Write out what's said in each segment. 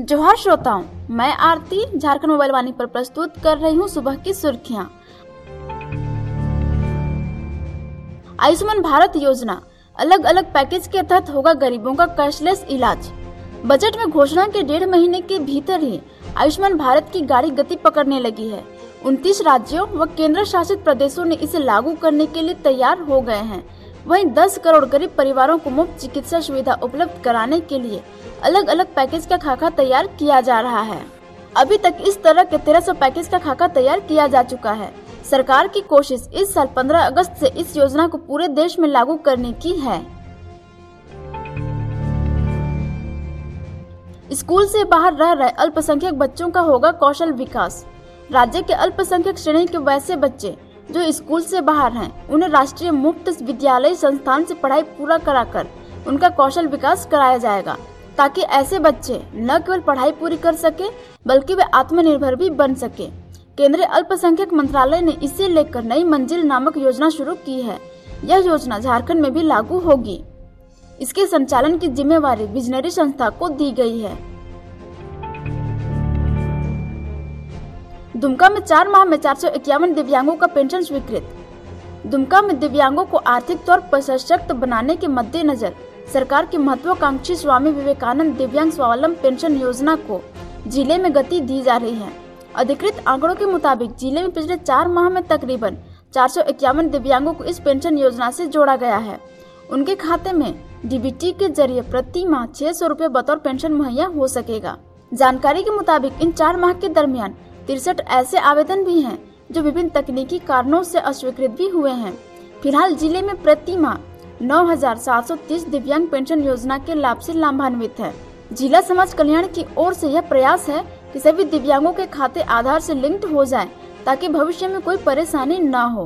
जोहार श्रोताओं, मैं आरती झारखंड मोबाइल वाणी पर प्रस्तुत कर रही हूँ सुबह की सुर्खियाँ। आयुष्मान भारत योजना, अलग अलग पैकेज के तहत होगा गरीबों का कैशलेस इलाज। बजट में घोषणा के 1.5 महीने के भीतर ही आयुष्मान भारत की गाड़ी गति पकड़ने लगी है। 29 राज्यों व केंद्र शासित प्रदेशों ने इसे लागू करने के लिए तैयार हो गए हैं। वहीं 10 करोड़ गरीब परिवारों को मुफ्त चिकित्सा सुविधा उपलब्ध कराने के लिए अलग अलग पैकेज का खाका तैयार किया जा रहा है। अभी तक इस तरह के 1300 पैकेज का खाका तैयार किया जा चुका है। सरकार की कोशिश इस साल 15 अगस्त से इस योजना को पूरे देश में लागू करने की है। स्कूल से बाहर रह रहे अल्पसंख्यक बच्चों का होगा कौशल विकास। राज्य के अल्पसंख्यक श्रेणी के वैसे बच्चे जो स्कूल से बाहर हैं, उन्हें राष्ट्रीय मुक्त विद्यालय संस्थान से पढ़ाई पूरा कराकर उनका कौशल विकास कराया जाएगा, ताकि ऐसे बच्चे न केवल पढ़ाई पूरी कर सके बल्कि वे आत्मनिर्भर भी बन सके। केंद्रीय अल्पसंख्यक मंत्रालय ने इसे लेकर नई मंजिल नामक योजना शुरू की है। यह योजना झारखंड में भी लागू होगी। इसके संचालन की जिम्मेवारी विजनरी संस्था को दी गई है। दुमका में 4 माह में 451 दिव्यांगों का पेंशन स्वीकृत। दुमका में दिव्यांगों को आर्थिक तौर पर सशक्त बनाने के मद्देनजर सरकार की महत्वाकांक्षी स्वामी विवेकानंद दिव्यांग स्वावलंबन पेंशन योजना को जिले में गति दी जा रही है। अधिकृत आंकड़ों के मुताबिक जिले में पिछले 4 माह में तकरीबन 451 दिव्यांगों को इस पेंशन योजना से जोड़ा गया है। उनके खाते में डीबीटी के जरिए प्रति माह 600 रुपये बतौर पेंशन मुहैया हो सकेगा। जानकारी के मुताबिक इन 4 माह के दरमियान 63 ऐसे आवेदन भी हैं जो विभिन्न तकनीकी कारणों से अस्वीकृत भी हुए हैं। फिलहाल जिले में प्रति माह 9,730 दिव्यांग पेंशन योजना के लाभ से लाभान्वित है। जिला समाज कल्याण की ओर से यह प्रयास है कि सभी दिव्यांगों के खाते आधार से लिंक्ड हो जाएं, ताकि भविष्य में कोई परेशानी न हो।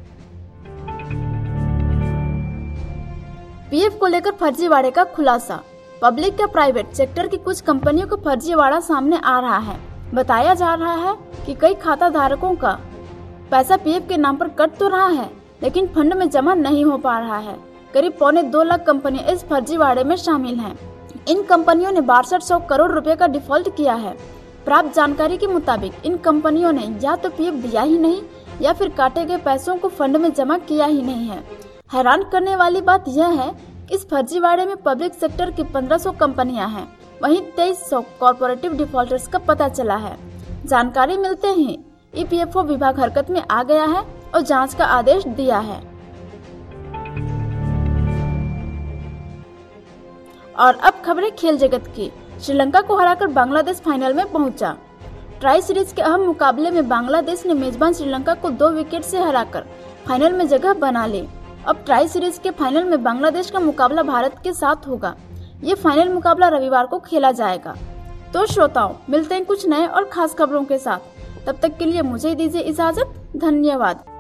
पीएफ को लेकर फर्जीवाड़े का खुलासा। पब्लिक या प्राइवेट सेक्टर की कुछ कंपनियों का फर्जीवाड़ा सामने आ रहा है। बताया जा रहा है कि कई खाता धारकों का पैसा पीएफ के नाम पर कट तो रहा है, लेकिन फंड में जमा नहीं हो पा रहा है। करीब 2.25 लाख कंपनियां इस फर्जीवाड़े में शामिल हैं। इन कंपनियों ने 6200 करोड़ रुपए का डिफॉल्ट किया है। प्राप्त जानकारी के मुताबिक इन कंपनियों ने या तो पीएफ दिया ही नहीं या फिर काटे गए पैसों को फंड में जमा किया ही नहीं है। हैरान करने वाली बात यह है कि इस फर्जीवाड़े में पब्लिक सेक्टर की 1500 कंपनियां हैं, वहीं 2300 कॉर्पोरेटिव डिफॉल्टर्स का पता चला है। जानकारी मिलते ही ईपीएफओ विभाग हरकत में आ गया है और जांच का आदेश दिया है। और अब खबरें खेल जगत की। श्रीलंका को हराकर बांग्लादेश फाइनल में पहुंचा। ट्राई सीरीज के अहम मुकाबले में बांग्लादेश ने मेजबान श्रीलंका को 2 विकेट से हराकर फाइनल में जगह बना ली। अब ट्राई सीरीज के फाइनल में बांग्लादेश का मुकाबला भारत के साथ होगा। ये फाइनल मुकाबला रविवार को खेला जाएगा। तो श्रोताओं, मिलते हैं कुछ नए और खास खबरों के साथ। तब तक के लिए मुझे दीजिए इजाजत। धन्यवाद।